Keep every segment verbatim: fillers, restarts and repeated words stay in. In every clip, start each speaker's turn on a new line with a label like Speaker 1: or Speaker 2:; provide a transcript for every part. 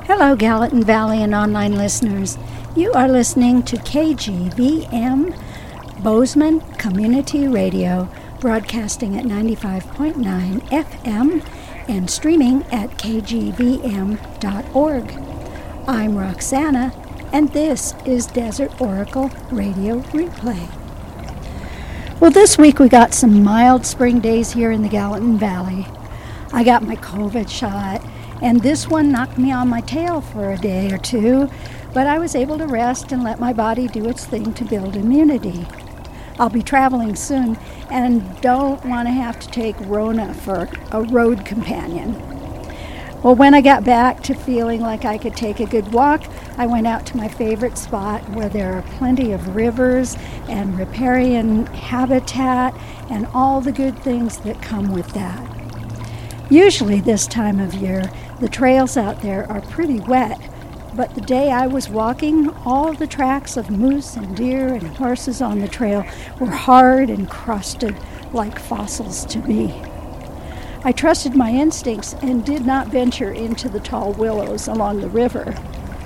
Speaker 1: Hello, Gallatin Valley and online listeners. You are listening to K G V M Bozeman Community Radio, broadcasting at ninety-five point nine F M and streaming at k g v m dot org. I'm Roxana, and this is Desert Oracle Radio Replay. Well, this week we got some mild spring days here in the Gallatin Valley. I got my COVID shot, and this one knocked me on my tail for a day or two, but I was able to rest and let my body do its thing to build immunity. I'll be traveling soon and don't want to have to take Rona for a road companion. Well, when I got back to feeling like I could take a good walk, I went out to my favorite spot where there are plenty of rivers and riparian habitat and all the good things that come with that. Usually this time of year, the trails out there are pretty wet, but the day I was walking, all the tracks of moose and deer and horses on the trail were hard and crusted like fossils to me. I trusted my instincts and did not venture into the tall willows along the river.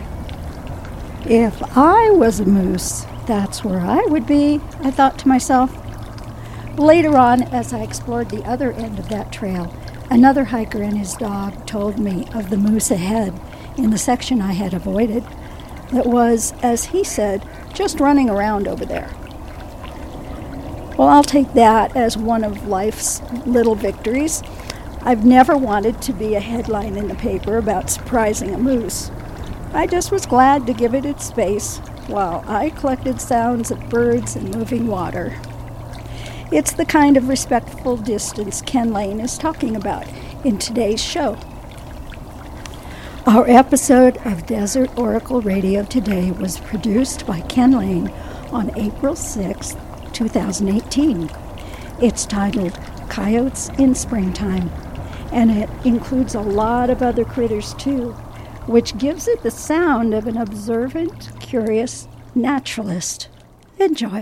Speaker 1: If I was a moose, that's where I would be, I thought to myself. Later on, as I explored the other end of that trail, another hiker and his dog told me of the moose ahead in the section I had avoided that was, as he said, just running around over there. Well, I'll take that as one of life's little victories. I've never wanted to be a headline in the paper about surprising a moose. I just was glad to give it its space while I collected sounds of birds and moving water. It's the kind of respectful distance Ken Lane is talking about in today's show. Our episode of Desert Oracle Radio today was produced by Ken Lane on April sixth, twenty eighteen. It's titled Coyotes in Springtime, and it includes a lot of other critters too, which gives it the sound of an observant, curious naturalist. Enjoy.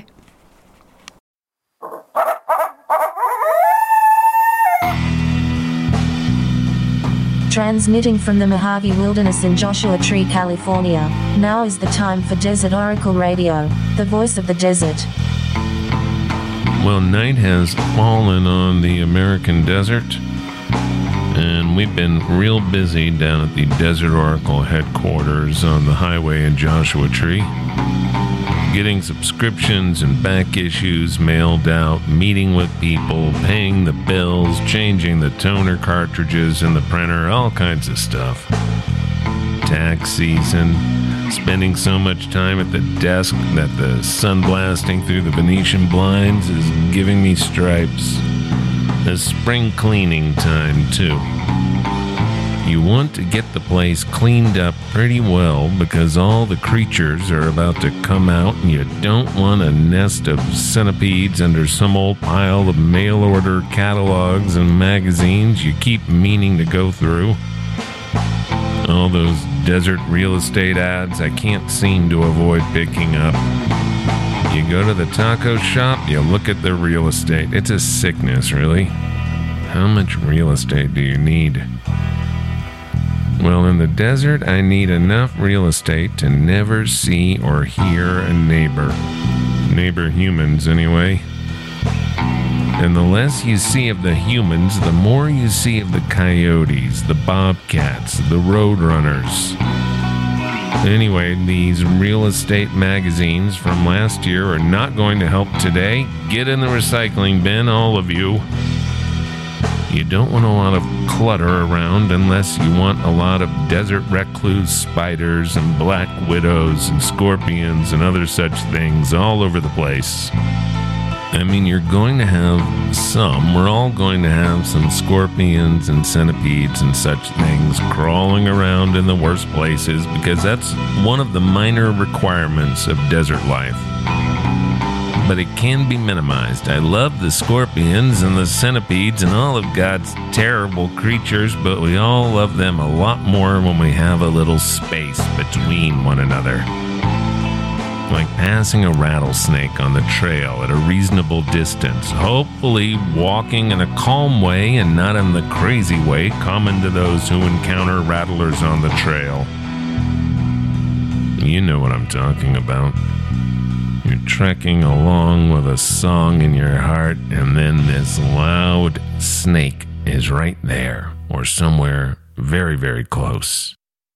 Speaker 2: Transmitting from the Mojave Wilderness in Joshua Tree, California, now is the time for Desert Oracle Radio, the voice of the desert.
Speaker 3: Well, night has fallen on the American desert, and we've been real busy down at the Desert Oracle headquarters on the highway in Joshua Tree, getting subscriptions and back issues mailed out, meeting with people, paying the bills, changing the toner cartridges in the printer, all kinds of stuff. Tax season, spending so much time at the desk that the sun blasting through the Venetian blinds is giving me stripes. It's spring cleaning time, too. You want to get the place cleaned up pretty well because all the creatures are about to come out, and you don't want a nest of centipedes under some old pile of mail-order catalogs and magazines you keep meaning to go through. All those desert real estate ads I can't seem to avoid picking up. You go to the taco shop, you look at the real estate. It's a sickness, really. How much real estate do you need? Well, in the desert, I need enough real estate to never see or hear a neighbor. Neighbor humans, anyway. And the less you see of the humans, the more you see of the coyotes, the bobcats, the roadrunners. Anyway, these real estate magazines from last year are not going to help today. Get in the recycling bin, all of you. You don't want a lot of clutter around unless you want a lot of desert recluse spiders and black widows and scorpions and other such things all over the place. I mean, you're going to have some, we're all going to have some scorpions and centipedes and such things crawling around in the worst places because that's one of the minor requirements of desert life. But it can be minimized. I love the scorpions and the centipedes and all of God's terrible creatures, but we all love them a lot more when we have a little space between one another. Like passing a rattlesnake on the trail at a reasonable distance, hopefully walking in a calm way and not in the crazy way common to those who encounter rattlers on the trail. You know what I'm talking about. You're trekking along with a song in your heart, and then this loud snake is right there, or somewhere very, very close.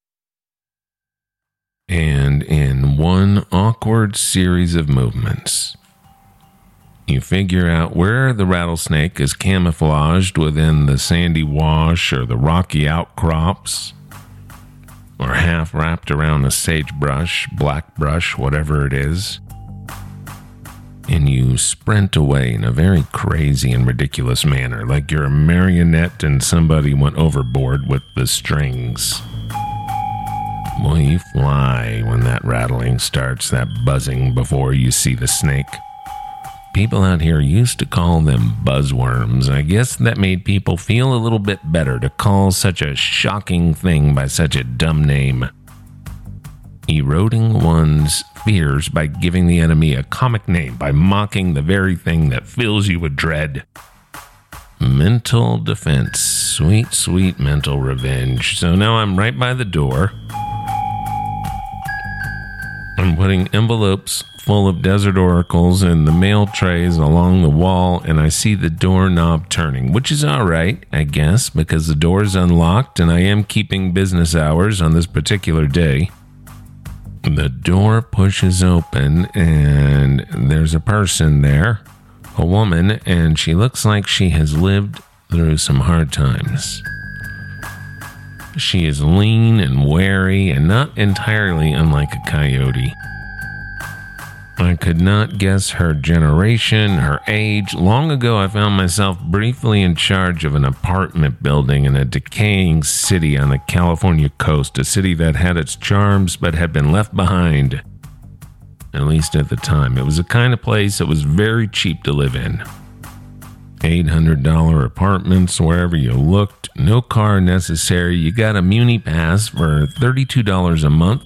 Speaker 3: And in one awkward series of movements, you figure out where the rattlesnake is camouflaged within the sandy wash or the rocky outcrops, or half wrapped around a sagebrush, black brush, whatever it is. And you sprint away in a very crazy and ridiculous manner, like you're a marionette and somebody went overboard with the strings. Boy, you fly when that rattling starts, that buzzing before you see the snake. People out here used to call them buzzworms. I guess that made people feel a little bit better to call such a shocking thing by such a dumb name. Eroding one's fears by giving the enemy a comic name, by mocking the very thing that fills you with dread. Mental defense. Sweet, sweet mental revenge. So now I'm right by the door. I'm putting envelopes full of desert oracles in the mail trays along the wall, and I see the doorknob turning, which is all right, I guess, because the door is unlocked and I am keeping business hours on this particular day. The door pushes open, and there's a person there, a woman, and she looks like she has lived through some hard times. She is lean and wary and not entirely unlike a coyote. I could not guess her generation, her age. Long ago, I found myself briefly in charge of an apartment building in a decaying city on the California coast, a city that had its charms but had been left behind. At least at the time. It was the kind of place that was very cheap to live in. eight hundred dollars apartments wherever you looked, no car necessary. You got a Muni Pass for thirty-two dollars a month.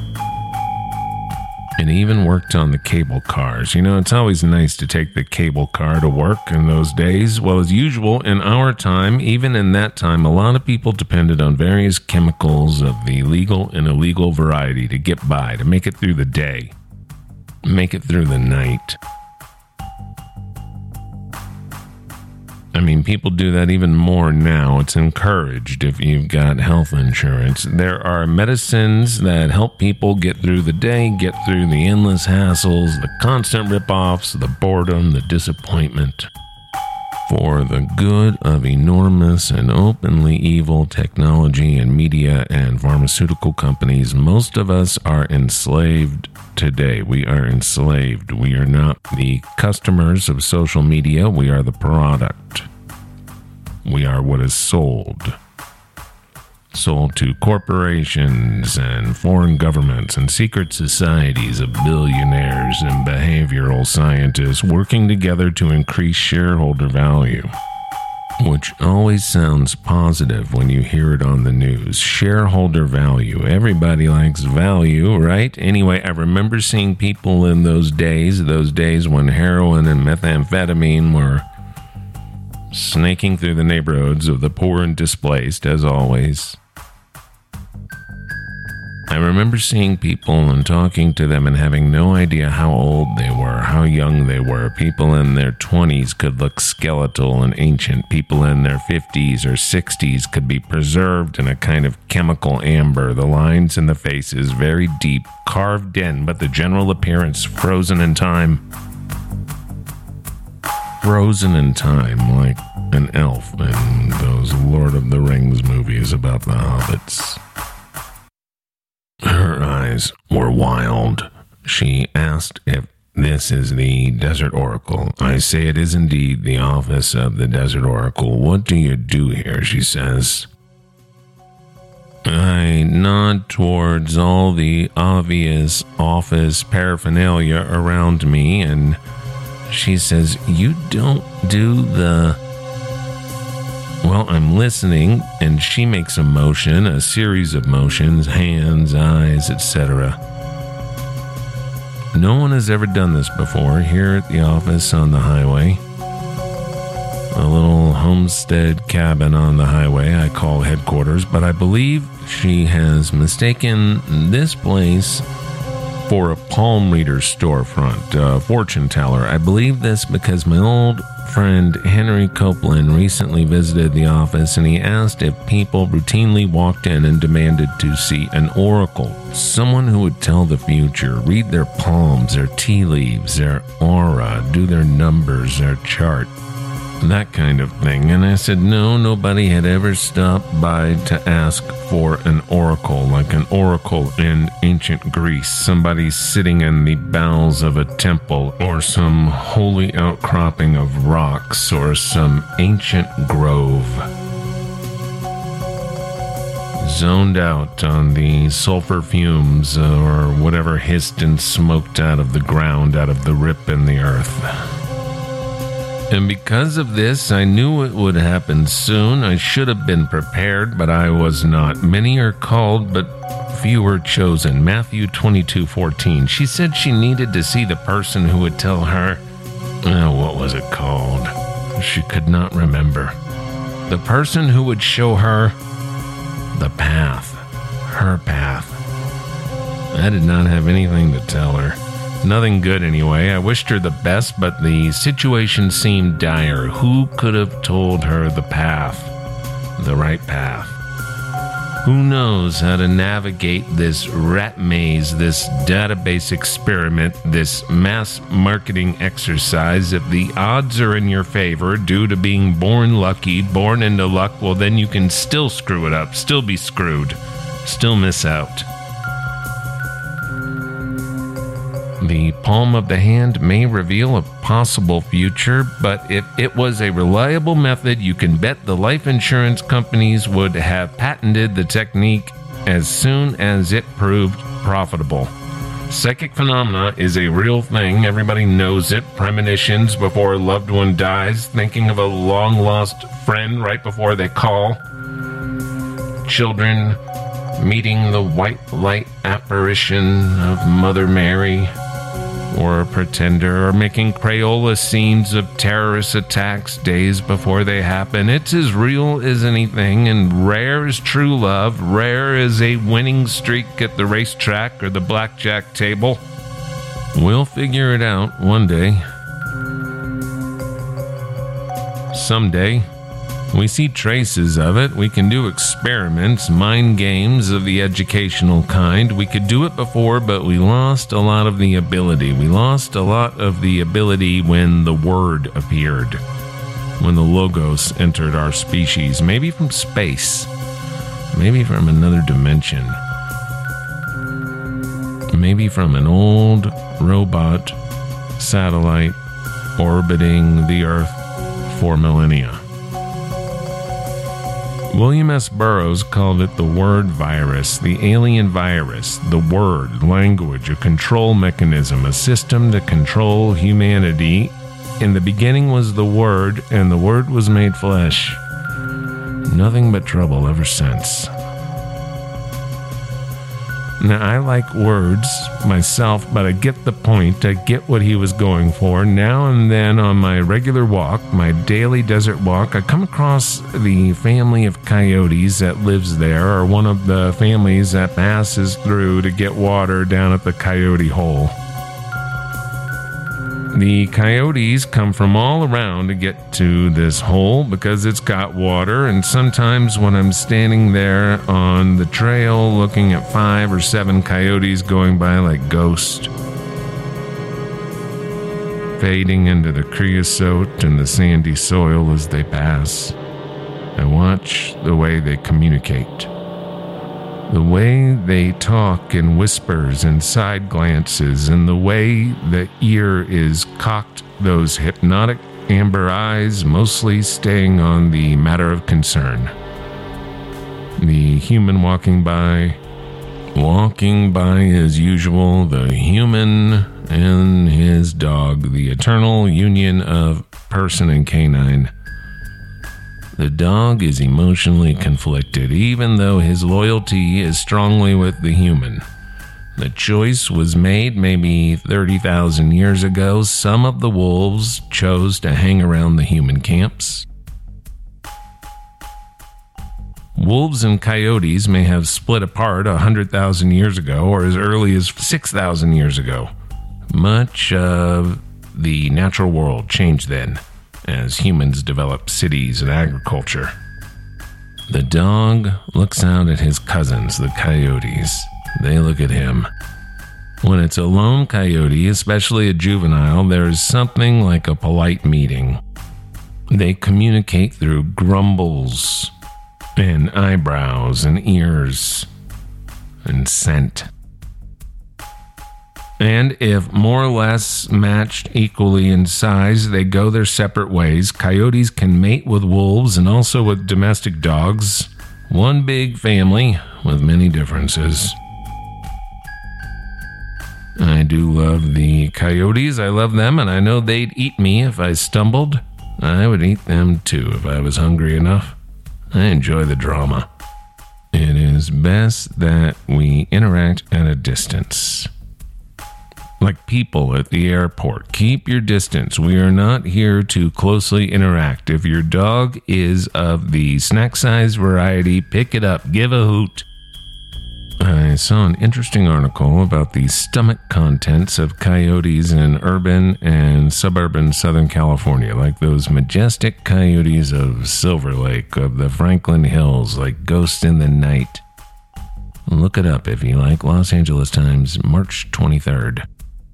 Speaker 3: And even worked on the cable cars. You know, it's always nice to take the cable car to work in those days. Well, as usual, in our time, even in that time, a lot of people depended on various chemicals of the legal and illegal variety to get by, to make it through the day, make it through the night. I mean, people do that even more now. It's encouraged if you've got health insurance. There are medicines that help people get through the day, get through the endless hassles, the constant rip-offs, the boredom, the disappointment. For the good of enormous and openly evil technology and media and pharmaceutical companies, most of us are enslaved today. We are enslaved. We are not the customers of social media. We are the product. We are what is sold. Sold to corporations and foreign governments and secret societies of billionaires and behavioral scientists working together to increase shareholder value. Which always sounds positive when you hear it on the news. Shareholder value. Everybody likes value, right? Anyway, I remember seeing people in those days, those days when heroin and methamphetamine were snaking through the neighborhoods of the poor and displaced, as always. I remember seeing people and talking to them and having no idea how old they were, how young they were. People in their twenties could look skeletal and ancient. People in their fifties or sixties could be preserved in a kind of chemical amber. The lines in the faces very deep, carved in, but the general appearance frozen in time. Frozen in time, like an elf in those Lord of the Rings movies about the hobbits. Her eyes were wild. She asked if this is the Desert Oracle. I say it is indeed the office of the Desert Oracle. What do you do here? She says. I nod towards all the obvious office paraphernalia around me, and she says, you don't do the... Well, I'm listening, and she makes a motion, a series of motions, hands, eyes, et cetera. No one has ever done this before here at the office on the highway. A little homestead cabin on the highway I call headquarters, but I believe she has mistaken this place for a palm reader storefront, a fortune teller. I believe this because my old friend Henry Copeland recently visited the office, and he asked if people routinely walked in and demanded to see an oracle, someone who would tell the future, read their palms, their tea leaves, their aura, do their numbers, their chart, that kind of thing. And I said no, nobody had ever stopped by to ask for an oracle, like an oracle in ancient Greece, somebody sitting in the bowels of a temple, or some holy outcropping of rocks, or some ancient grove. Zoned out on the sulfur fumes, or whatever hissed and smoked out of the ground, out of the rip in the earth. And because of this, I knew it would happen soon. I should have been prepared, but I was not. Many are called, but few are chosen. Matthew twenty-two fourteen. She said she needed to see the person who would tell her, oh, what was it called? She could not remember. The person who would show her the path, her path. I did not have anything to tell her. Nothing good anyway. I wished her the best, but the situation seemed dire. Who could have told her the path? The right path? Who knows how to navigate this rat maze, this database experiment, this mass marketing exercise? If the odds are in your favor due to being born lucky, born into luck, well, then you can still screw it up, still be screwed, still miss out. The palm of the hand may reveal a possible future, but if it was a reliable method, you can bet the life insurance companies would have patented the technique as soon as it proved profitable. Psychic phenomena is a real thing. Everybody knows it. Premonitions before a loved one dies, thinking of a long-lost friend right before they call. Children meeting the white light apparition of Mother Mary, or a pretender, or making Crayola scenes of terrorist attacks days before they happen. It's as real as anything, and rare is true love, rare is a winning streak at the racetrack or the blackjack table. We'll figure it out one day. Someday. We see traces of it. We can do experiments, mind games of the educational kind. We could do it before, but we lost a lot of the ability. We lost a lot of the ability when the word appeared, when the logos entered our species, maybe from space, maybe from another dimension, maybe from an old robot satellite orbiting the Earth for millennia. William S. Burroughs called it the word virus, the alien virus, the word, language, a control mechanism, a system to control humanity. In the beginning was the Word, and the Word was made flesh. Nothing but trouble ever since. Now, I like words myself, but I get the point. I get what he was going for. Now and then on my regular walk, my daily desert walk, I come across the family of coyotes that lives there, or one of the families that passes through to get water down at the coyote hole. The coyotes come from all around to get to this hole because it's got water, and sometimes when I'm standing there on the trail looking at five or seven coyotes going by like ghosts, fading into the creosote and the sandy soil as they pass, I watch the way they communicate. The way they talk in whispers and side glances, and the way the ear is cocked, those hypnotic amber eyes mostly staying on the matter of concern. The human walking by, walking by as usual, the human and his dog, the eternal union of person and canine. The dog is emotionally conflicted, even though his loyalty is strongly with the human. The choice was made maybe thirty thousand years ago. Some of the wolves chose to hang around the human camps. Wolves and coyotes may have split apart one hundred thousand years ago or as early as six thousand years ago. Much of the natural world changed then as humans developed cities and agriculture. The dog looks out at his cousins, the coyotes. They look at him. When it's a lone coyote, especially a juvenile, there's something like a polite meeting. They communicate through grumbles and eyebrows and ears and scent. And if more or less matched equally in size, they go their separate ways. Coyotes can mate with wolves and also with domestic dogs. One big family with many differences. I do love the coyotes. I love them, and I know they'd eat me if I stumbled. I would eat them too if I was hungry enough. I enjoy the drama. It is best that we interact at a distance. Like people at the airport, keep your distance. We are not here to closely interact. If your dog is of the snack size variety, pick it up, give a hoot. I saw an interesting article about the stomach contents of coyotes in urban and suburban Southern California, like those majestic coyotes of Silver Lake, of the Franklin Hills, like Ghost in the Night. Look it up if you like. Los Angeles Times, March twenty-third.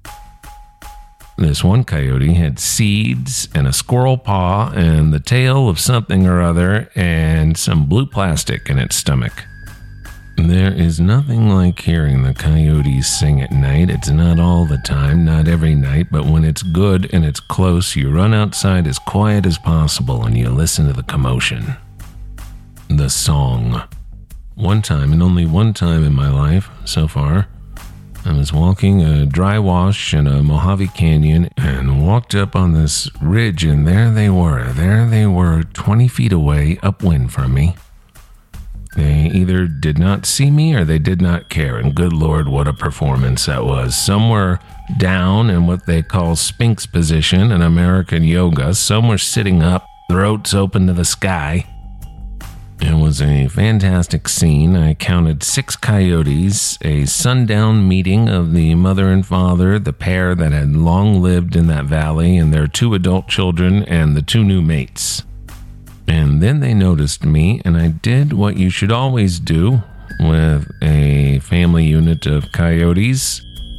Speaker 3: This one coyote had seeds and a squirrel paw and the tail of something or other and some blue plastic in its stomach. There is nothing like hearing the coyotes sing at night. It's not all the time, not every night, but when it's good and it's close, you run outside as quiet as possible and you listen to the commotion. The song. One time, and only one time in my life so far, I was walking a dry wash in a Mojave Canyon and walked up on this ridge, and there they were. There they were, twenty feet away, upwind from me. They either did not see me or they did not care, and good Lord, what a performance that was. Some were down in what they call Sphinx position in American yoga. Some were sitting up, throats open to the sky. It was a fantastic scene. I counted six coyotes, a sundown meeting of the mother and father, the pair that had long lived in that valley, and their two adult children, and the two new mates. And then they noticed me, and I did what you should always do with a family unit of coyotes.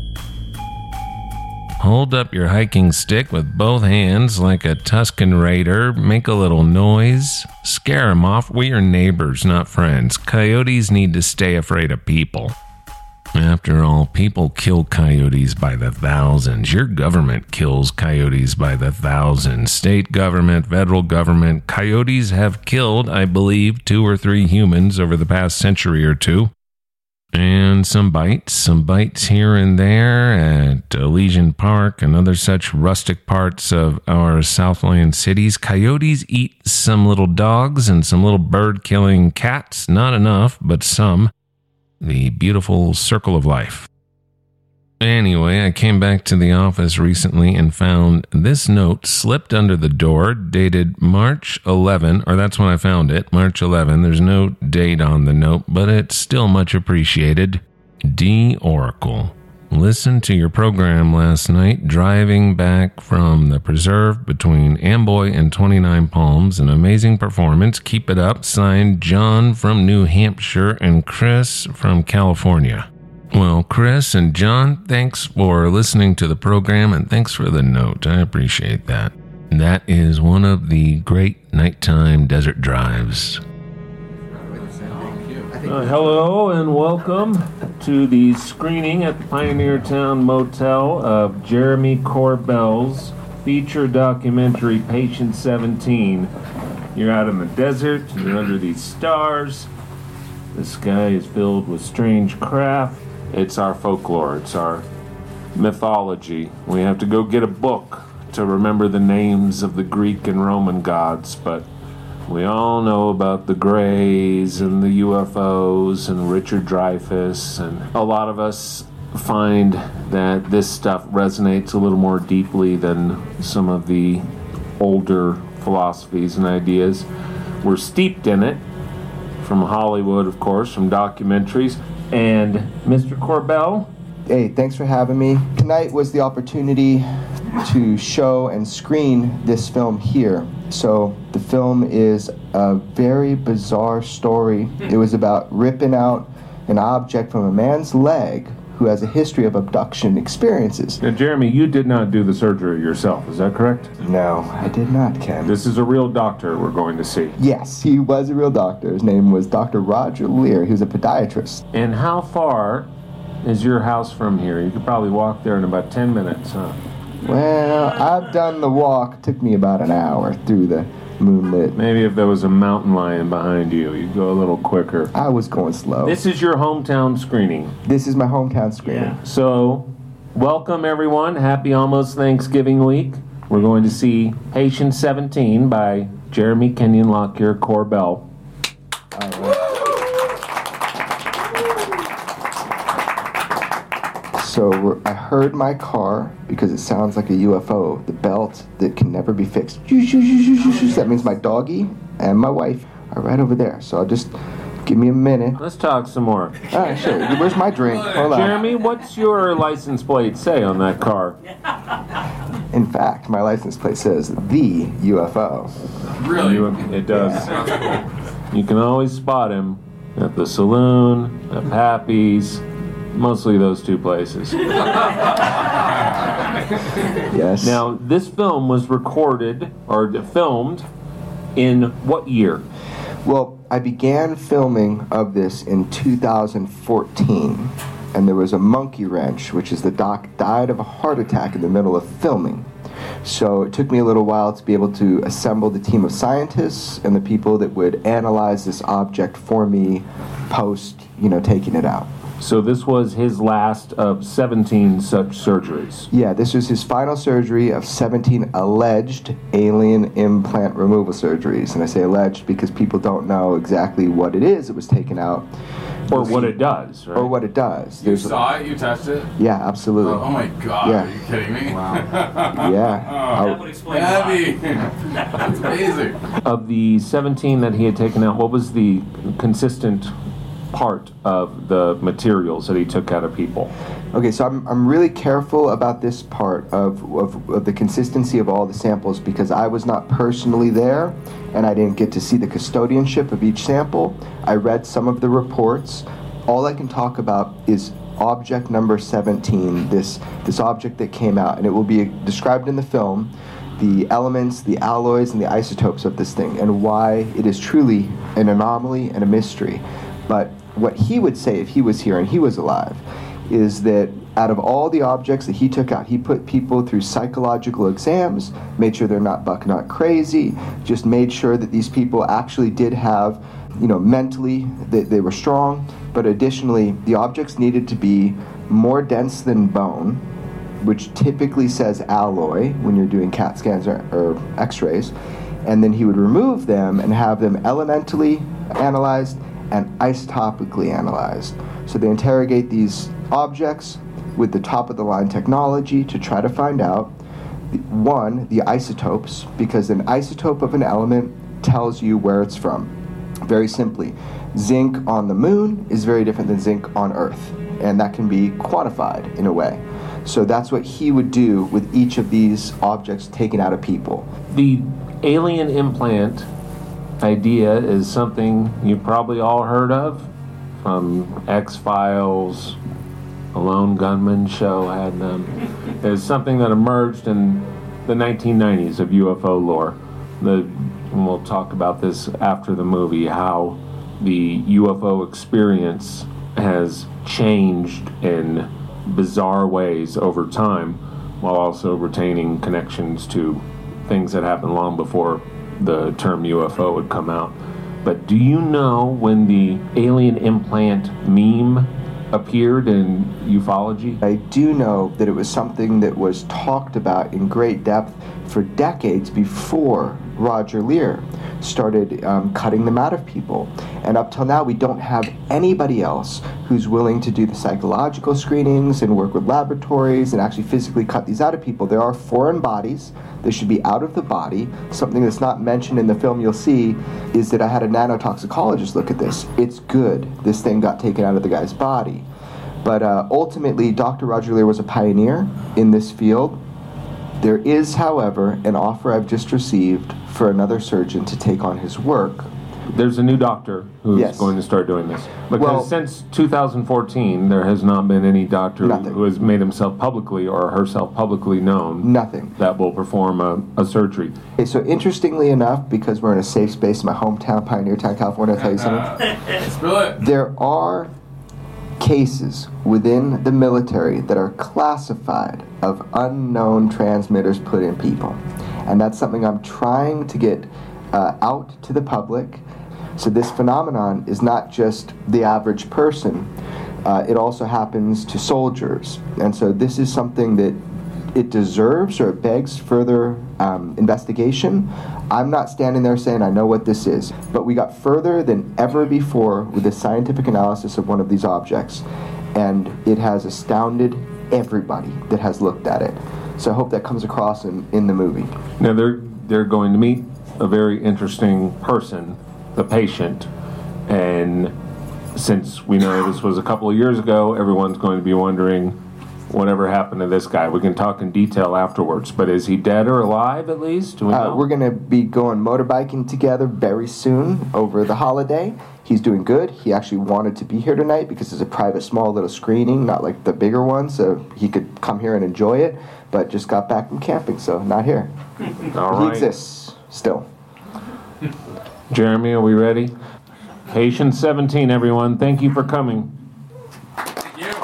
Speaker 3: Hold up your hiking stick with both hands like a Tusken Raider, make a little noise, scare them off. We are neighbors, not friends. Coyotes need to stay afraid of people. After all, people kill coyotes by the thousands. Your government kills coyotes by the thousands. State government, federal government. Coyotes have killed, I believe, two or three humans over the past century or two. And some bites, some bites here and there at Elysian Park and other such rustic parts of our Southland cities. Coyotes eat some little dogs and some little bird-killing cats. Not enough, but some. The beautiful circle of life. Anyway, I came back to the office recently and found this note slipped under the door, dated March eleventh, or that's when I found it, March eleventh. There's no date on the note, but it's still much appreciated. D. Oracle. Listened to your program last night, driving back from the preserve between Amboy and twenty-nine Palms. An amazing performance. Keep it up. Signed, John from New Hampshire and Chris from California. Well, Chris and John, thanks for listening to the program, and thanks for the note. I appreciate that. That is one of the great nighttime desert drives. Uh, hello and welcome to the screening at the Pioneer Town Motel of Jeremy Corbell's feature documentary, Patient seventeen. You're out in the desert, you're under these stars. The sky is filled with strange craft. It's our folklore, it's our mythology. We have to go get a book to remember the names of the Greek and Roman gods, but we all know about the Greys and the U F Os and Richard Dreyfuss, and a lot of us find that this stuff resonates a little more deeply than some of the older philosophies and ideas. We're steeped in it from Hollywood, of course, from documentaries. And Mister Corbell?
Speaker 4: Hey, thanks for having me. Tonight was the opportunity to show and screen this film here. So the film is a very bizarre story. It was about ripping out an object from a man's leg who has a history of abduction experiences.
Speaker 3: Now, Jeremy, you did not do the surgery yourself, is that correct?
Speaker 4: No, I did not, Ken.
Speaker 3: This is a real doctor we're going to see.
Speaker 4: Yes, he was a real doctor. His name was Doctor Roger Lear. He was a podiatrist.
Speaker 3: And how far is your house from here? You could probably walk there in about ten minutes, huh?
Speaker 4: Well, I've done the walk. It took me about an hour through the moonlit.
Speaker 3: Maybe if there was a mountain lion behind you, you'd go a little quicker.
Speaker 4: I was going slow.
Speaker 3: This is your hometown screening.
Speaker 4: This is my hometown screening.
Speaker 3: Yeah. So, welcome everyone. Happy almost Thanksgiving week. We're going to see Patient seventeen by Jeremy Kenyon Lockyer Corbell.
Speaker 4: All right. So we're, I heard my car because it sounds like a U F O. The belt that can never be fixed. That means my doggy and my wife are right over there. So I'll just give me a minute.
Speaker 3: Let's talk some more.
Speaker 4: All right, sure. Where's my drink? Hold on.
Speaker 3: Jeremy, what's your license plate say on that car?
Speaker 4: In fact, my license plate says the U F O.
Speaker 3: Really? You, it does. You can always spot him at the saloon, at Pappy's. Mostly those two places.
Speaker 4: Yes.
Speaker 3: Now, this film was recorded or filmed in what year?
Speaker 4: Well, I began filming of this in two thousand fourteen, and there was a monkey wrench, which is the doc died of a heart attack in the middle of filming. So it took me a little while to be able to assemble the team of scientists and the people that would analyze this object for me post, you know, taking it out.
Speaker 3: So this was his last of seventeen such surgeries.
Speaker 4: Yeah, this was his final surgery of seventeen alleged alien implant removal surgeries. And I say alleged because people don't know exactly what it is that was taken out.
Speaker 3: Or what it does, right?
Speaker 4: Or what it does.
Speaker 5: You There's saw a, it? You touched it?
Speaker 4: Yeah, absolutely.
Speaker 5: Oh, oh my God,
Speaker 4: yeah.
Speaker 5: Are you kidding me?
Speaker 4: Wow. Yeah.
Speaker 5: Oh, that would explain heavy. That's amazing.
Speaker 3: Of the seventeen that he had taken out, what was the consistent part of the materials that he took out of people?
Speaker 4: Okay, so I'm I'm really careful about this part of, of, of the consistency of all the samples because I was not personally there and I didn't get to see the custodianship of each sample. I read some of the reports. All I can talk about is object number seventeen, this this object that came out, and it will be described in the film, the elements, the alloys, and the isotopes of this thing, and why it is truly an anomaly and a mystery. But what he would say if he was here and he was alive is that out of all the objects that he took out, he put people through psychological exams, made sure they're not buck-nut crazy, just made sure that these people actually did have, you know, mentally, that they were strong, but additionally, the objects needed to be more dense than bone, which typically says alloy when you're doing CAT scans or, or x-rays, and then he would remove them and have them elementally analyzed and isotopically analyzed. So they interrogate these objects with the top-of-the-line technology to try to find out, one, the isotopes, because an isotope of an element tells you where it's from. Very simply, zinc on the moon is very different than zinc on Earth, and that can be quantified in a way. So that's what he would do with each of these objects taken out of people.
Speaker 3: The alien implant idea is something you've probably all heard of, from X-Files, a Lone Gunman show had them. It's something that emerged in the nineteen nineties of U F O lore. The, and we'll talk about this after the movie, how the U F O experience has changed in bizarre ways over time, while also retaining connections to things that happened long before the term U F O would come out. But do you know when the alien implant meme appeared in ufology?
Speaker 4: I do know that it was something that was talked about in great depth for decades before Roger Leir started um, cutting them out of people. And up till now, we don't have anybody else who's willing to do the psychological screenings and work with laboratories and actually physically cut these out of people. There are foreign bodies. They should be out of the body. Something that's not mentioned in the film you'll see is that I had a nanotoxicologist look at this. It's good. This thing got taken out of the guy's body. But uh, ultimately, Doctor Roger Leir was a pioneer in this field. There is, however, an offer I've just received for another surgeon to take on his work.
Speaker 3: There's a new doctor who's
Speaker 4: Yes.
Speaker 3: going to start doing this. Because
Speaker 4: Well-
Speaker 3: since two thousand fourteen, there has not been any doctor
Speaker 4: Nothing.
Speaker 3: who has made himself publicly or herself publicly known
Speaker 4: Nothing.
Speaker 3: that will perform a, a surgery.
Speaker 4: Okay, so interestingly enough, because we're in a safe space in my hometown, Pioneer Town, California, I'll tell you something.
Speaker 5: Spill it.
Speaker 4: There are cases within the military that are classified of unknown transmitters put in people. And that's something I'm trying to get uh, out to the public. So this phenomenon is not just the average person. Uh, it also happens to soldiers. And so this is something that it deserves or it begs further um, investigation. I'm not standing there saying I know what this is, but we got further than ever before with the scientific analysis of one of these objects, and it has astounded everybody that has looked at it. So I hope that comes across in, in the movie.
Speaker 3: Now, they're, they're going to meet a very interesting person, the patient, and since we know this was a couple of years ago, everyone's going to be wondering whatever happened to this guy. We can talk in detail afterwards, but is he dead or alive at least? Do we
Speaker 4: Uh,
Speaker 3: know?
Speaker 4: we're going to be going motorbiking together very soon over the holiday. He's doing good. He actually wanted to be here tonight because it's a private, small little screening, not like the bigger one, so he could come here and enjoy it, but just got back from camping, so not here.
Speaker 3: All
Speaker 4: He
Speaker 3: right.
Speaker 4: exists still.
Speaker 3: Jeremy, are we ready? Patient seventeen, everyone. Thank you for coming.
Speaker 5: Thank you.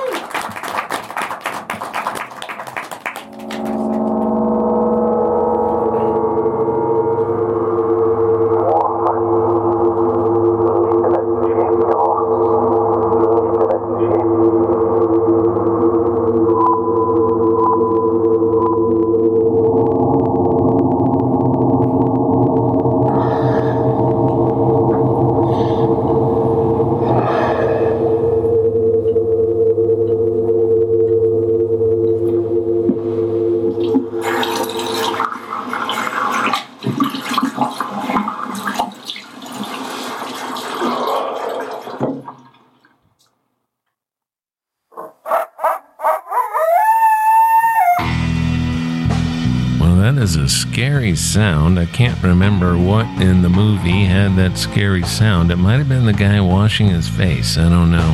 Speaker 3: Well, that is a scary sound. I can't remember what in the movie had that scary sound. It might have been the guy washing his face. I don't know.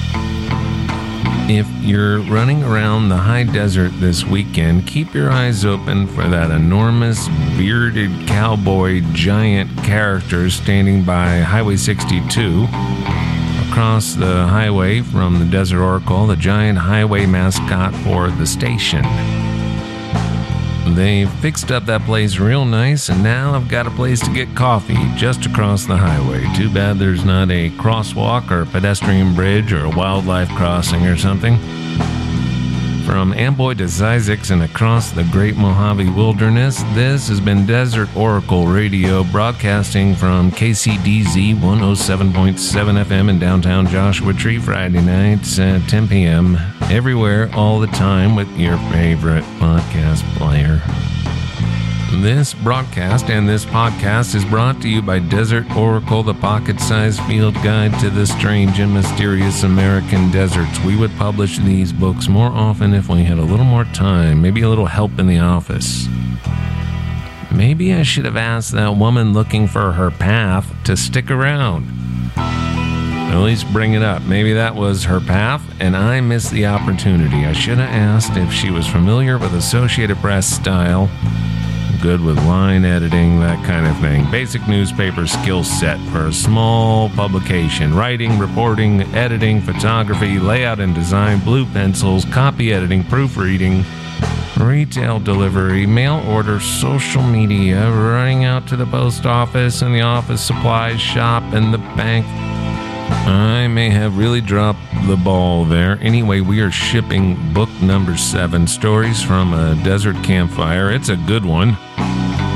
Speaker 3: If you're running around the high desert this weekend, keep your eyes open for that enormous bearded cowboy giant character standing by Highway sixty-two. Across the highway from the Desert Oracle, the giant highway mascot for the station. They fixed up that place real nice, and now I've got a place to get coffee just across the highway. Too bad there's not a crosswalk or a pedestrian bridge or a wildlife crossing or something. From Amboy to Zzyzx and across the Great Mojave Wilderness, this has been Desert Oracle Radio, broadcasting from K C D Z one oh seven point seven F M in downtown Joshua Tree, Friday nights at ten p.m. Everywhere, all the time, with your favorite podcast player. This broadcast and this podcast is brought to you by Desert Oracle, the pocket-sized field guide to the strange and mysterious American deserts. We would publish these books more often if we had a little more time, maybe a little help in the office. Maybe I should have asked that woman looking for her path to stick around. At least bring it up. Maybe that was her path, and I missed the opportunity. I should have asked if she was familiar with Associated Press style, good with line editing, that kind of thing. Basic newspaper skill set for a small publication. Writing, reporting, editing, photography, layout and design, blue pencils, copy editing, proofreading, retail delivery, mail order, social media, running out to the post office and the office supplies shop and the bank. I may have really dropped the ball there. Anyway, we are shipping book number seven, Stories from a Desert Campfire. It's a good one.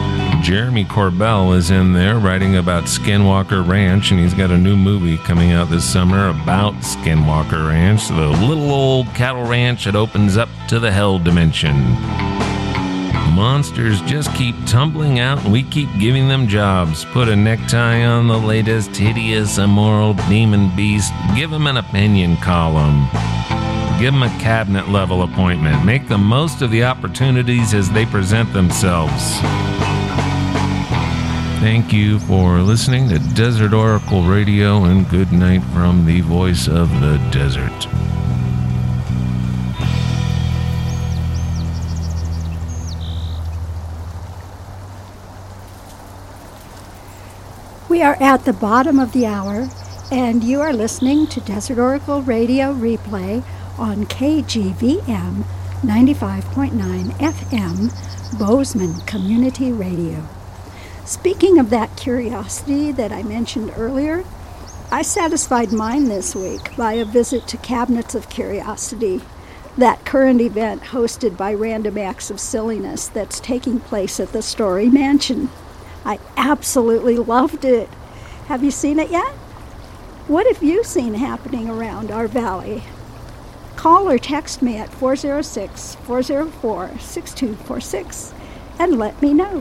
Speaker 3: Jeremy Corbell is in there writing about Skinwalker Ranch, and he's got a new movie coming out this summer about Skinwalker Ranch, the little old cattle ranch that opens up to the hell dimension. Monsters just keep tumbling out, and we keep giving them jobs. Put a necktie on the latest hideous, immoral demon beast. Give them an opinion column. Give them a cabinet-level appointment. Make the most of the opportunities as they present themselves. Thank you for listening to Desert Oracle Radio, and good night from the voice of the desert.
Speaker 1: We are at the bottom of the hour, and you are listening to Desert Oracle Radio Replay on K G V M ninety-five point nine F M, Bozeman Community Radio. Speaking of that curiosity that I mentioned earlier, I satisfied mine this week by a visit to Cabinets of Curiosity, that current event hosted by Random Acts of Silliness that's taking place at the Story Mansion. I absolutely loved it. Have you seen it yet? What have you seen happening around our valley? Call or text me at four oh six, four oh four, six two four six and let me know.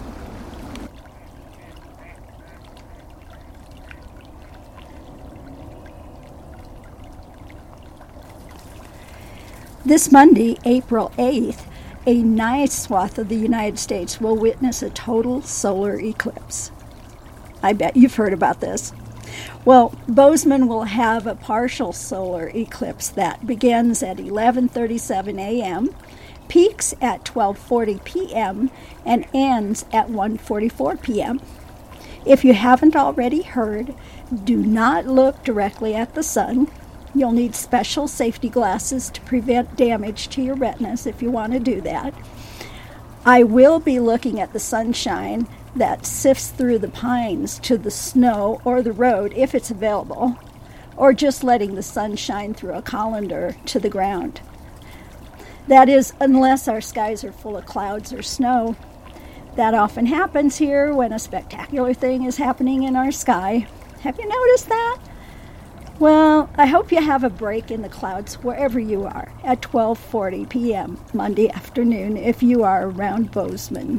Speaker 1: This Monday, April eighth, a nice swath of the United States will witness a total solar eclipse. I bet you've heard about this. Well, Bozeman will have a partial solar eclipse that begins at eleven thirty-seven a.m., peaks at twelve forty p.m., and ends at one forty-four p.m. If you haven't already heard, do not look directly at the sun. You'll need special safety glasses to prevent damage to your retinas if you want to do that. I will be looking at the sunshine that sifts through the pines to the snow or the road if it's available, or just letting the sun shine through a colander to the ground. That is, unless our skies are full of clouds or snow. That often happens here when a spectacular thing is happening in our sky. Have you noticed that? Well, I hope you have a break in the clouds wherever you are at twelve forty p.m. Monday afternoon if you are around Bozeman.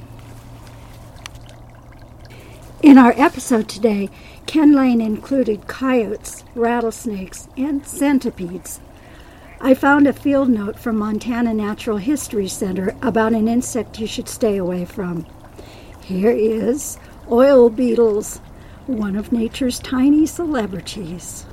Speaker 1: In our episode today, Ken Lane included coyotes, rattlesnakes, and centipedes. I found a field note from Montana Natural History Center about an insect you should stay away from. Here is oil beetles, one of nature's tiny celebrities.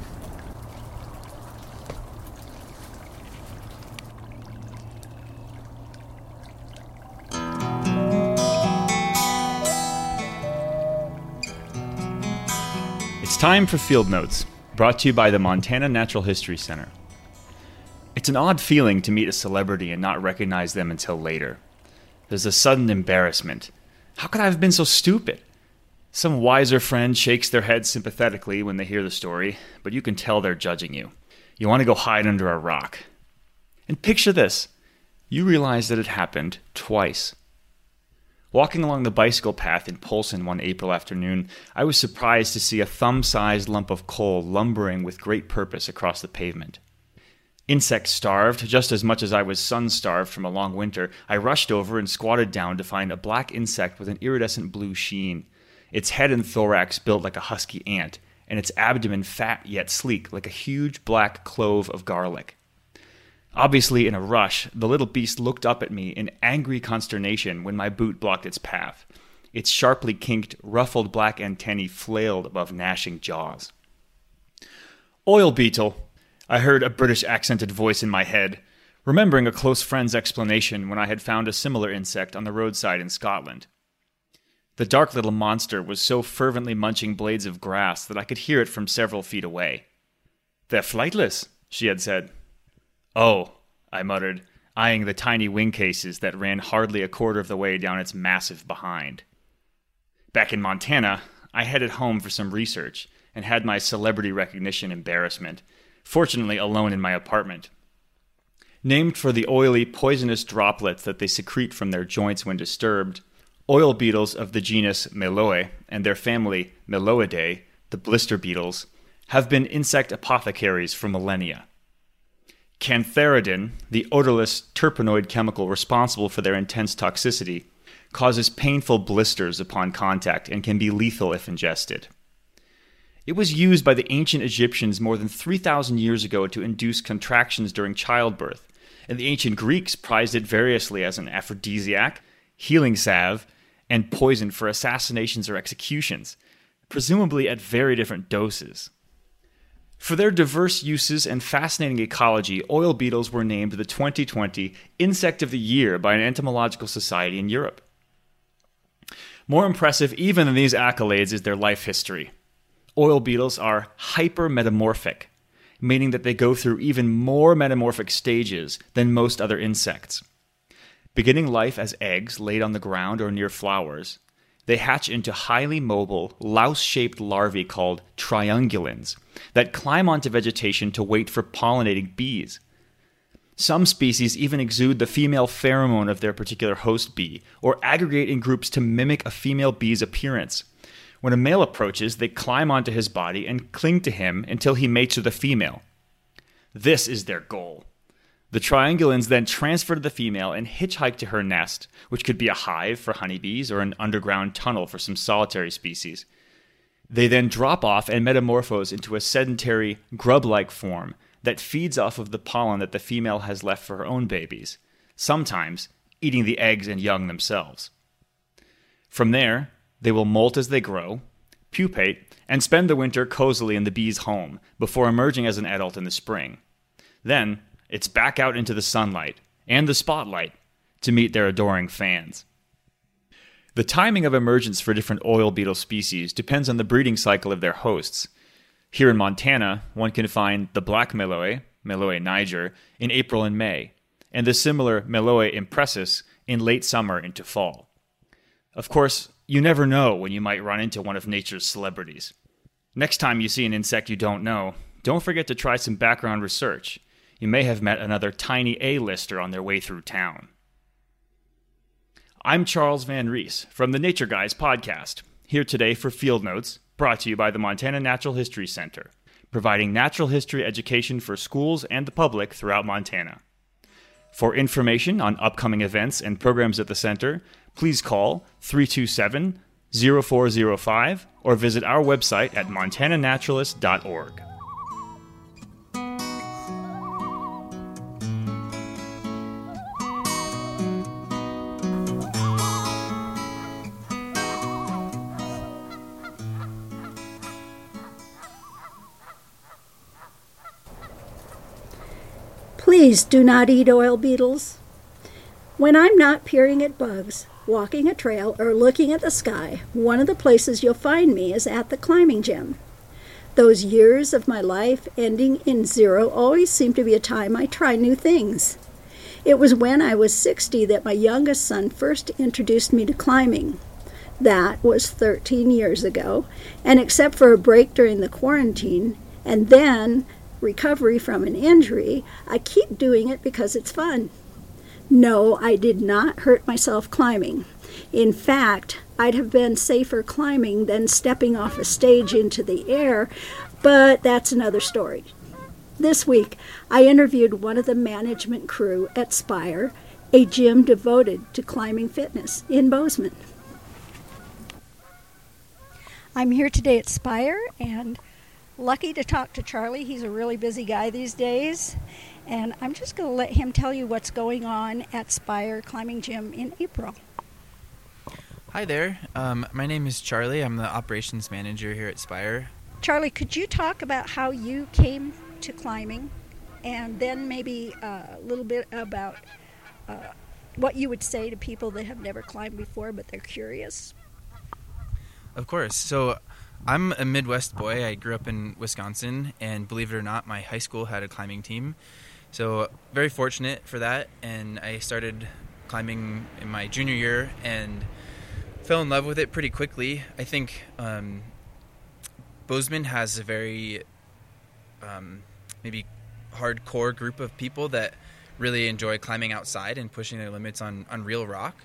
Speaker 6: It's time for Field Notes, brought to you by the Montana Natural History Center. It's an odd feeling to meet a celebrity and not recognize them until later. There's a sudden embarrassment. How could I have been so stupid? Some wiser friend shakes their head sympathetically when they hear the story, but you can tell they're judging you. You want to go hide under a rock. And picture this. You realize that it happened twice. Walking along the bicycle path in Polson one April afternoon, I was surprised to see a thumb-sized lump of coal lumbering with great purpose across the pavement. Insect-starved, just as much as I was sun-starved from a long winter, I rushed over and squatted down to find a black insect with an iridescent blue sheen. Its head and thorax built like a husky ant, and its abdomen fat yet sleek like a huge black clove of garlic. Obviously in a rush, the little beast looked up at me in angry consternation when my boot blocked its path. Its sharply kinked, ruffled black antennae flailed above gnashing jaws. "Oil beetle," I heard a British-accented voice in my head, remembering a close friend's explanation when I had found a similar insect on the roadside in Scotland. The dark little monster was so fervently munching blades of grass that I could hear it from several feet away. "They're flightless," she had said. "Oh," I muttered, eyeing the tiny wing cases that ran hardly a quarter of the way down its massive behind. Back in Montana, I headed home for some research and had my celebrity recognition embarrassment, fortunately alone in my apartment. Named for the oily, poisonous droplets that they secrete from their joints when disturbed, Oil beetles of the genus Meloe and their family Meloidae, the blister beetles, have been insect apothecaries for millennia. Cantharidin, the odorless terpenoid chemical responsible for their intense toxicity, causes painful blisters upon contact and can be lethal if ingested. It was used by the ancient Egyptians more than three thousand years ago to induce contractions during childbirth, and the ancient Greeks prized it variously as an aphrodisiac, healing salve, and poison for assassinations or executions, presumably at very different doses. For their diverse uses and fascinating ecology, oil beetles were named the twenty twenty Insect of the Year by an entomological society in Europe. More impressive even than these accolades is their life history. Oil beetles are hypermetamorphic, meaning that they go through even more metamorphic stages than most other insects. Beginning life as eggs laid on the ground or near flowers, they hatch into highly mobile, louse-shaped larvae called triungulins that climb onto vegetation to wait for pollinating bees. Some species even exude the female pheromone of their particular host bee, or aggregate in groups to mimic a female bee's appearance. When a male approaches, they climb onto his body and cling to him until he mates with a female. This is their goal. The triungulins then transfer to the female and hitchhike to her nest, which could be a hive for honeybees or an underground tunnel for some solitary species. They then drop off and metamorphose into a sedentary, grub-like form that feeds off of the pollen that the female has left for her own babies, sometimes eating the eggs and young themselves. From there, they will molt as they grow, pupate, and spend the winter cozily in the bee's home before emerging as an adult in the spring. Then, it's back out into the sunlight and the spotlight to meet their adoring fans. The timing of emergence for different oil beetle species depends on the breeding cycle of their hosts. Here in Montana, one can find the black Meloe, Meloe niger, in April and May, and the similar Meloe impressus in late summer into fall. Of course, you never know when you might run into one of nature's celebrities. Next time you see an insect you don't know, don't forget to try some background research. You may have met another tiny A-lister on their way through town. I'm Charles Van Rees from the Nature Guys podcast, here today for Field Notes, brought to you by the Montana Natural History Center, providing natural history education for schools and the public throughout Montana. For information on upcoming events and programs at the center, please call three two seven, zero four zero five or visit our website at montana naturalist dot org.
Speaker 1: Please do not eat oil beetles. When I'm not peering at bugs, walking a trail, or looking at the sky, one of the places you'll find me is at the climbing gym. Those years of my life ending in zero always seem to be a time I try new things. It was when I was sixty that my youngest son first introduced me to climbing. That was thirteen years ago, and except for a break during the quarantine, and then recovery from an injury, I keep doing it because it's fun. No, I did not hurt myself climbing. In fact, I'd have been safer climbing than stepping off a stage into the air, but that's another story. This week, I interviewed one of the management crew at Spire, a gym devoted to climbing fitness in Bozeman. I'm here today at Spire, and lucky to talk to Charlie. He's a really busy guy these days. And I'm just going to let him tell you what's going on at Spire Climbing Gym in April.
Speaker 7: Hi there. Um, my name is Charlie. I'm the operations manager here at Spire.
Speaker 1: Charlie, could you talk about how you came to climbing? And then maybe uh, a little bit about uh, what you would say to people that have never climbed before, but they're curious.
Speaker 7: Of course. So I'm a Midwest boy. I grew up in Wisconsin, and believe it or not, my high school had a climbing team. So very fortunate for that, and I started climbing in my junior year and fell in love with it pretty quickly. I think um, Bozeman has a very um, maybe hardcore group of people that really enjoy climbing outside and pushing their limits on, on real rock.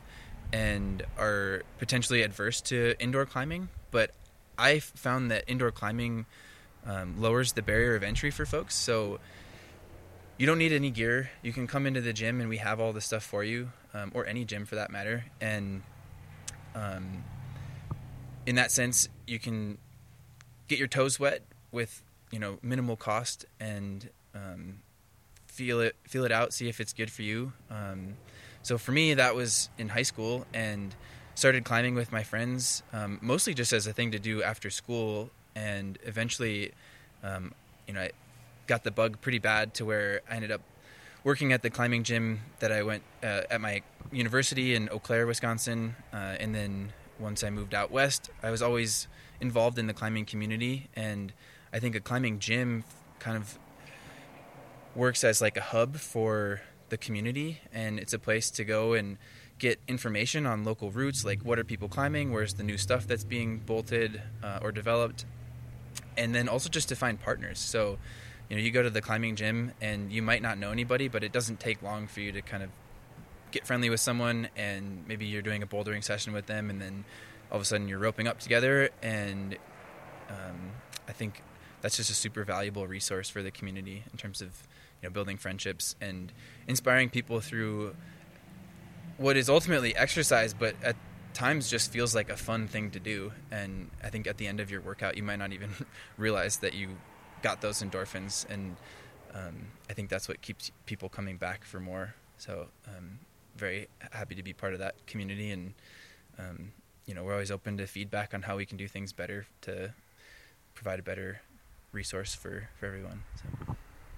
Speaker 7: and are potentially adverse to indoor climbing. But I found that indoor climbing um, lowers the barrier of entry for folks. So you don't need any gear. You can come into the gym and we have all the stuff for you, um, or any gym for that matter. And um, in that sense, you can get your toes wet with, you know, minimal cost, and um, feel it feel it out, see if it's good for you. Um, so for me, that was in high school, and started climbing with my friends, um, mostly just as a thing to do after school. And eventually, um, you know, I got the bug pretty bad to where I ended up working at the climbing gym that I went uh, at my university in Eau Claire, Wisconsin. Uh, and then once I moved out west, I was always involved in the climbing community. And I think a climbing gym kind of works as like a hub for the community, and it's a place to go and get information on local routes, like what are people climbing, where's the new stuff that's being bolted uh, or developed, and then also just to find partners. So, you know, you go to the climbing gym and you might not know anybody, but it doesn't take long for you to kind of get friendly with someone, and maybe you're doing a bouldering session with them, and then all of a sudden you're roping up together. And um, I think that's just a super valuable resource for the community in terms of, you know, building friendships and inspiring people through what is ultimately exercise, but at times just feels like a fun thing to do. And I think at the end of your workout, you might not even realize that you got those endorphins, and um, I think that's what keeps people coming back for more. So um, very happy to be part of that community, and um, you know, we're always open to feedback on how we can do things better to provide a better resource for, for everyone. So.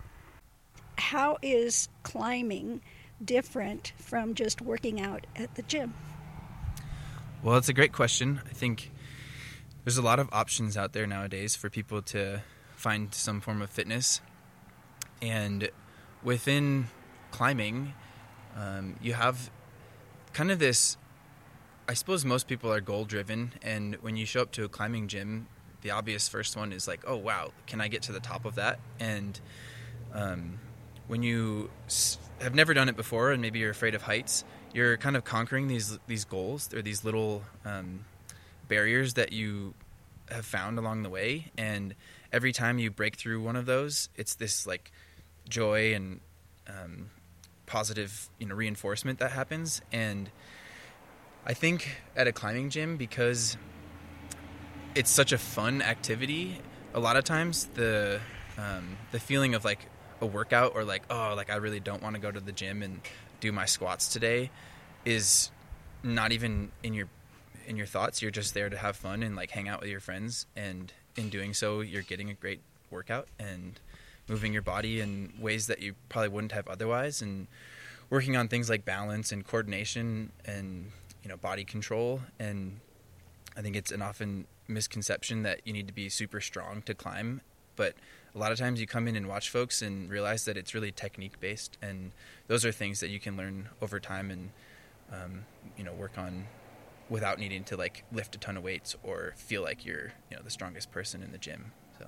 Speaker 1: How is climbing different from just working out at the gym?
Speaker 7: Well, it's a great question. I think there's a lot of options out there nowadays for people to find some form of fitness. And within climbing, um, you have kind of this, I suppose most people are goal driven, and when you show up to a climbing gym, the obvious first one is like, oh wow, can I get to the top of that? And um, when you have never done it before, and maybe you're afraid of heights, you're kind of conquering these these goals, or these little um, barriers that you have found along the way. And every time you break through one of those, it's this like joy and um, positive, you know, reinforcement that happens. And I think at a climbing gym, because it's such a fun activity, a lot of times the um, the feeling of like a workout, or like, oh, like I really don't want to go to the gym and do my squats today, is not even in your in your thoughts. You're just there to have fun and like hang out with your friends, and in doing so you're getting a great workout and moving your body in ways that you probably wouldn't have otherwise, and working on things like balance and coordination and, you know, body control. And I think it's an often misconception that you need to be super strong to climb, but a lot of times you come in and watch folks and realize that it's really technique based, and those are things that you can learn over time and um, you know, work on without needing to like lift a ton of weights or feel like you're, you know, the strongest person in the gym. So,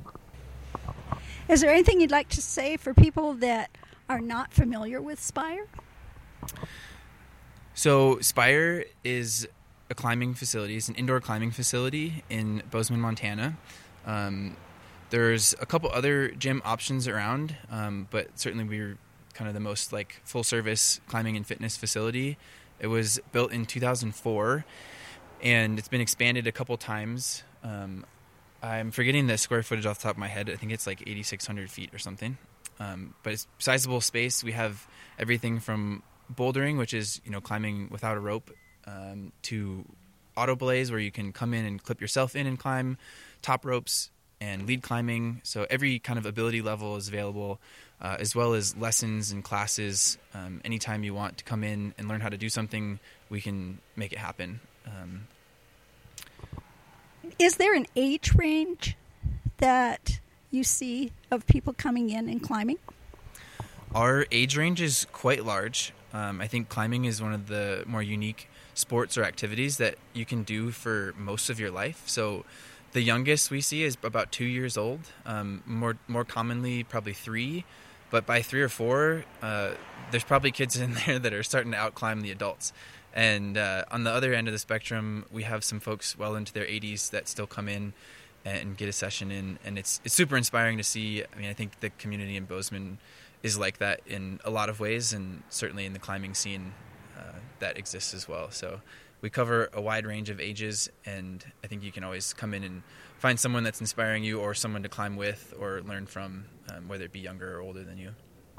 Speaker 1: is there anything you'd like to say for people that are not familiar with Spire?
Speaker 7: So Spire is a climbing facility. It's an indoor climbing facility in Bozeman, Montana. Um, there's a couple other gym options around, um, but certainly we're kind of the most like full service climbing and fitness facility. It was built in two thousand four, and it's been expanded a couple times. Um, I'm forgetting the square footage off the top of my head. I think it's like eighty-six hundred feet or something. Um, but it's sizable space. We have everything from bouldering, which is, you know, climbing without a rope, um, to auto belays, where you can come in and clip yourself in and climb, top ropes, and lead climbing. So every kind of ability level is available, uh, as well as lessons and classes. Um, anytime you want to come in and learn how to do something, we can make it happen. Um,
Speaker 1: Is there an age range that you see of people coming in and climbing?
Speaker 7: Our age range is quite large. Um, I think climbing is one of the more unique sports or activities that you can do for most of your life. So the youngest we see is about two years old, um, more more commonly probably three. But by three or four, uh, there's probably kids in there that are starting to outclimb the adults. And uh, on the other end of the spectrum, we have some folks well into their eighties that still come in and get a session in, and it's it's super inspiring to see. I mean, I think the community in Bozeman is like that in a lot of ways, and certainly in the climbing scene uh, that exists as well. So we cover a wide range of ages, and I think you can always come in and find someone that's inspiring you or someone to climb with or learn from, um, whether it be younger or older than you.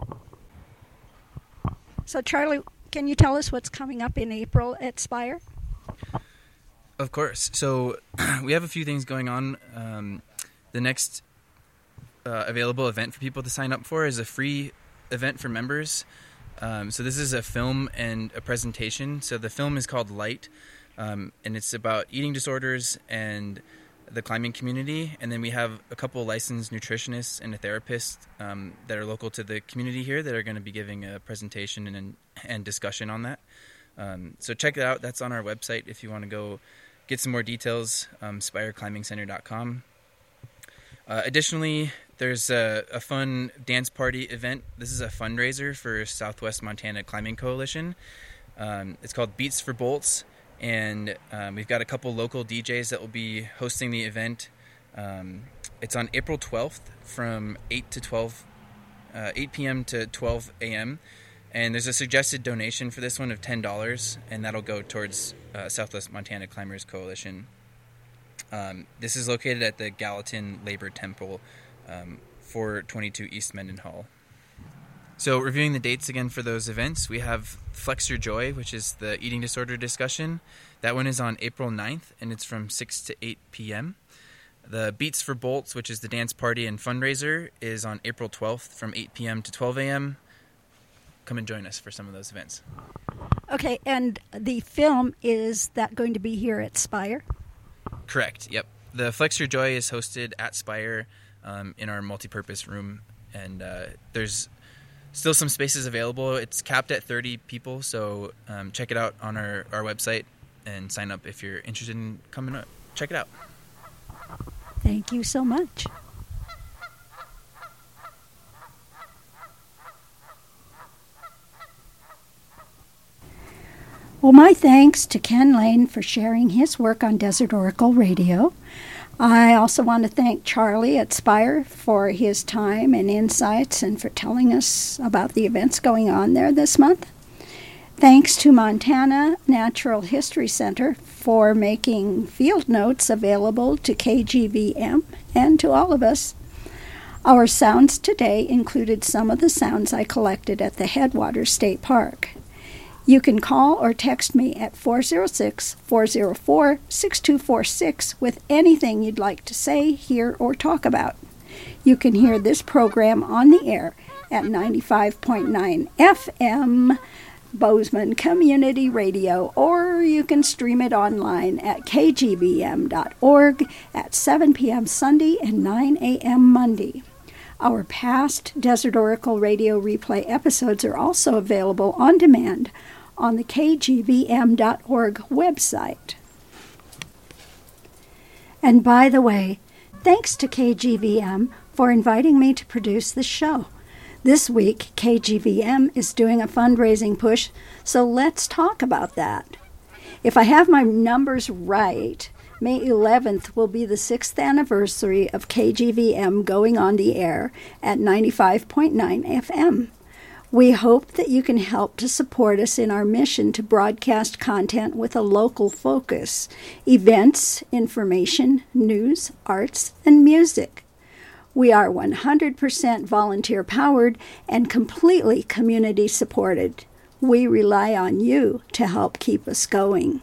Speaker 1: So, Charlie, can you tell us what's coming up in April at Spire?
Speaker 7: Of course. So we have a few things going on. Um, the next uh, available event for people to sign up for is a free event for members. Um, so this is a film and a presentation. So the film is called Light, um, and it's about eating disorders and the climbing community. And then we have a couple licensed nutritionists and a therapist um, that are local to the community here that are going to be giving a presentation and, and discussion on that. Um, so check it out. That's on our website if you want to go get some more details, um, spire climbing center dot com. Uh, additionally, there's a, a fun dance party event. This is a fundraiser for Southwest Montana Climbing Coalition. Um, it's called Beats for Bolts, and um, we've got a couple local D Js that will be hosting the event. Um, it's on April twelfth from eight to twelve, uh, eight p.m. to twelve a.m., and there's a suggested donation for this one of ten dollars, and that'll go towards uh, Southwest Montana Climbers Coalition. Um, this is located at the Gallatin Labor Temple, um, four twenty-two East Mendenhall. So reviewing the dates again for those events, we have Flex Your Joy, which is the eating disorder discussion. That one is on April ninth, and it's from six to eight p.m. The Beats for Bolts, which is the dance party and fundraiser, is on April twelfth from eight p.m. to twelve a.m. Come and join us for some of those events.
Speaker 1: Okay, and the film, is that going to be here at Spire?
Speaker 7: Correct, yep. The Flex Your Joy is hosted at Spire um, in our multipurpose room, and uh, there's still some spaces available. It's capped at thirty people, so um, check it out on our, our website and sign up if you're interested in coming up. Check it out.
Speaker 1: Thank you so much. Well, my thanks to Ken Lane for sharing his work on Desert Oracle Radio. I also want to thank Charlie at Spire for his time and insights and for telling us about the events going on there this month. Thanks to Montana Natural History Center for making field notes available to K G V M and to all of us. Our sounds today included some of the sounds I collected at the Headwaters State Park. You can call or text me at four oh six, four oh four, six two four six with anything you'd like to say, hear, or talk about. You can hear this program on the air at ninety-five point nine F M, Bozeman Community Radio, or you can stream it online at k g v m dot org at seven p.m. Sunday and nine a.m. Monday. Our past Desert Oracle Radio replay episodes are also available on demand on the k g v m dot org website. And by the way, thanks to K G V M for inviting me to produce this show. This week, K G V M is doing a fundraising push, so let's talk about that. If I have my numbers right, May eleventh will be the sixth anniversary of K G V M going on the air at ninety-five point nine F M. We hope that you can help to support us in our mission to broadcast content with a local focus, events, information, news, arts, and music. We are one hundred percent volunteer-powered and completely community-supported. We rely on you to help keep us going.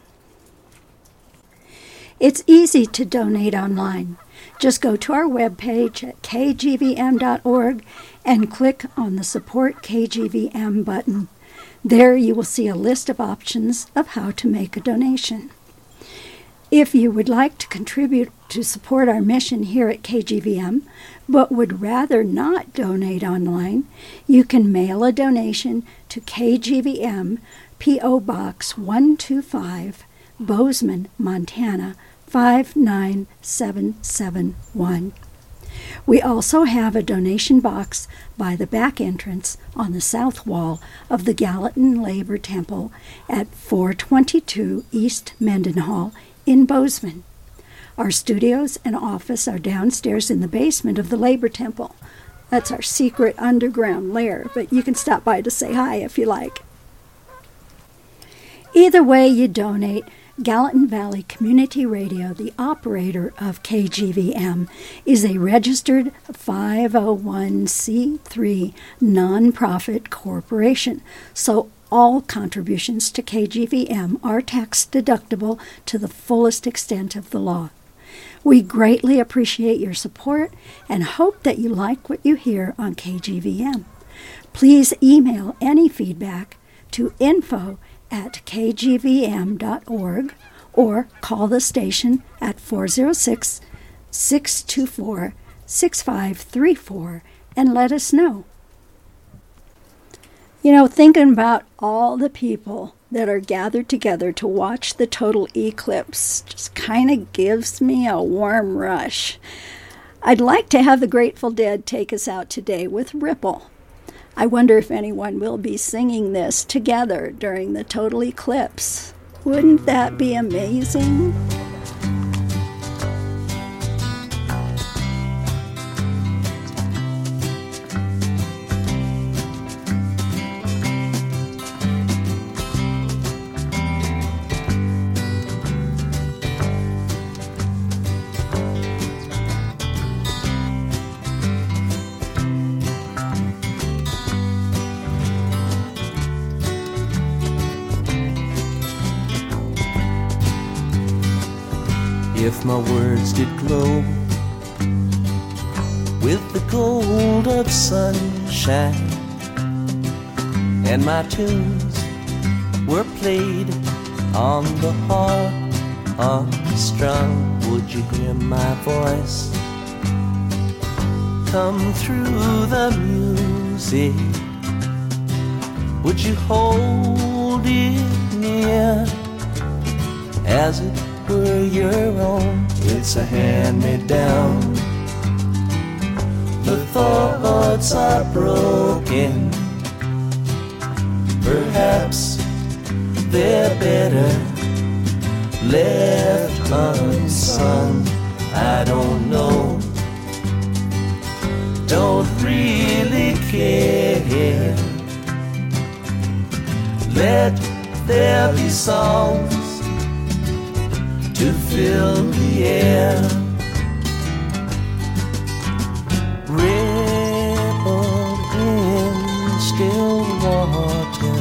Speaker 1: It's easy to donate online. Just go to our webpage at k g v m dot org and click on the Support K G V M button. There you will see a list of options of how to make a donation. If you would like to contribute to support our mission here at K G V M, but would rather not donate online, you can mail a donation to K G V M, P O Box one two five, Bozeman, Montana, five nine seven seven one. We also have a donation box by the back entrance on the south wall of the Gallatin Labor Temple at four twenty-two East Mendenhall in Bozeman. Our studios and office are downstairs in the basement of the Labor Temple. That's our secret underground lair, but you can stop by to say hi if you like. Either way you donate, Gallatin Valley Community Radio, the operator of K G V M, is a registered five oh one c three nonprofit corporation, so all contributions to K G V M are tax deductible to the fullest extent of the law. We greatly appreciate your support and hope that you like what you hear on K G V M. Please email any feedback to info at k g v m dot org or call the station at four oh six, six two four, six five three four and let us know. You know, thinking about all the people that are gathered together to watch the total eclipse just kind of gives me a warm rush. I'd like to have the Grateful Dead take us out today with Ripple. I wonder if anyone will be singing this together during the total eclipse. Wouldn't that be amazing?
Speaker 8: If my words did glow with the gold of sunshine, and my tunes were played on the harp unstrung, would you hear my voice come through the music? Would you hold it near as it were your own? It's a hand-me-down. The thoughts are broken. Perhaps they're better left unsung. I don't know. Don't really care. Let there be songs to fill the air. Ripple in still water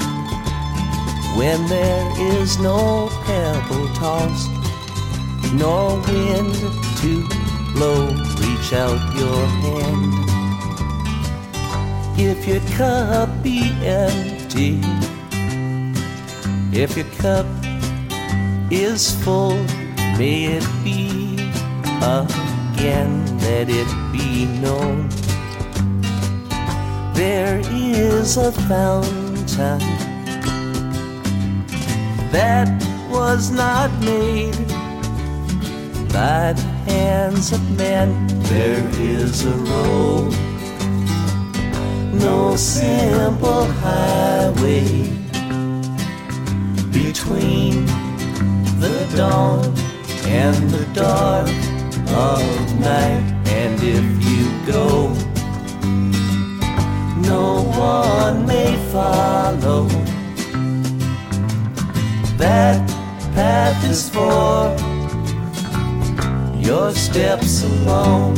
Speaker 8: when there is no pebble tossed, nor wind to blow. Reach out your hand. If your cup be empty, if your cup is full, may it be again, let it be known. There is a fountain that was not made by the hands of men. There is a road, no simple highway between the dawn and the dark of night. And if you go, no one may follow. That path is for your steps alone.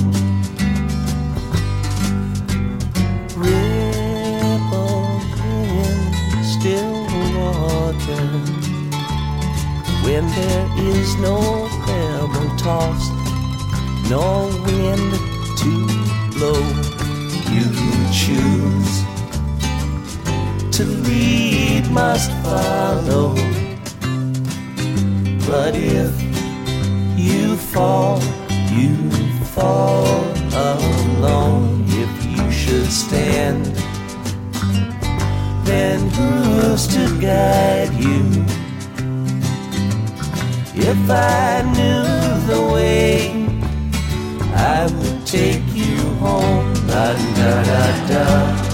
Speaker 8: Ripple in still water when there is no pebble tossed, no wind to blow. You choose to lead, must follow. But if you fall, you fall alone. If you should stand, then who's to guide you? If I knew the way, I would take you home. La da da da.